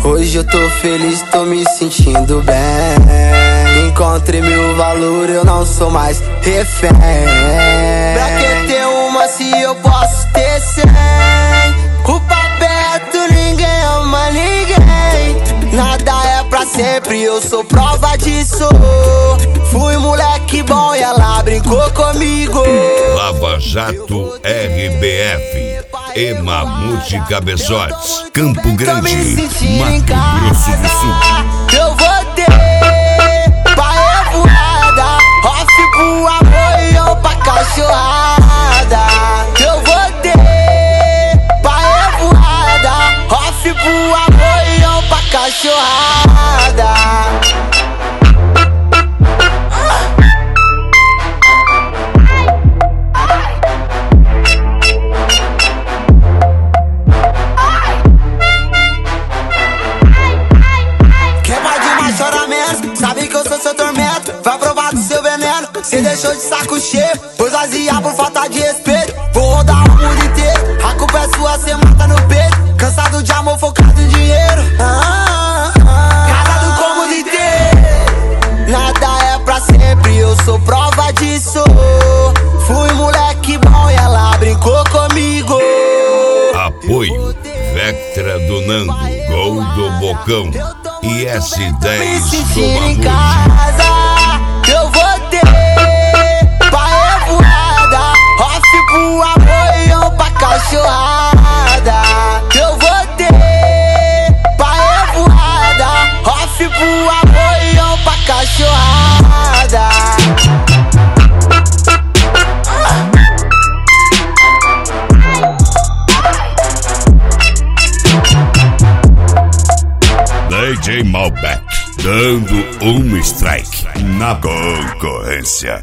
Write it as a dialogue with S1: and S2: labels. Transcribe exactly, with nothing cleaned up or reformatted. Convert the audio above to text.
S1: Hoje eu tô feliz, tô me sentindo bem. Encontrei meu valor, eu não sou mais refém. Pra que ter uma se eu posso ter cem? Culpa perto, ninguém ama ninguém. Nada é pra sempre, eu sou prova disso. Fui moleque bom e ela brincou comigo.
S2: Lava Jato R B F e Mamute Cabeçotes, Campo Grande, Mato Grosso do Sul.
S1: Eu vou ter pra revoada, off pro amor e eu pra cachorrada. Eu vou ter pra revoada, off pro amor e eu pra cachorrada. Sabe que eu sou seu tormento, vai provar do seu veneno. Cê deixou de saco cheio, pois vazia por falta de respeito. Vou rodar o mundo inteiro, a culpa é sua, cê mata no peito. Cansado de amor, focado em dinheiro. ah, ah, ah. Casado com o mundo inteiro. Nada é pra sempre, eu sou prova disso. Fui moleque bom e ela brincou comigo.
S2: Apoio Vectra do Nando, Gol do Bocão e S dez do
S1: em
S2: Mamute.
S1: casa, eu vou ter pra revoada, off pro amor e eu pra cachorrada. Eu vou ter pra revoada, off pro amor e eu pra cachorrada.
S2: D J Malbec, dando um strike na concorrência.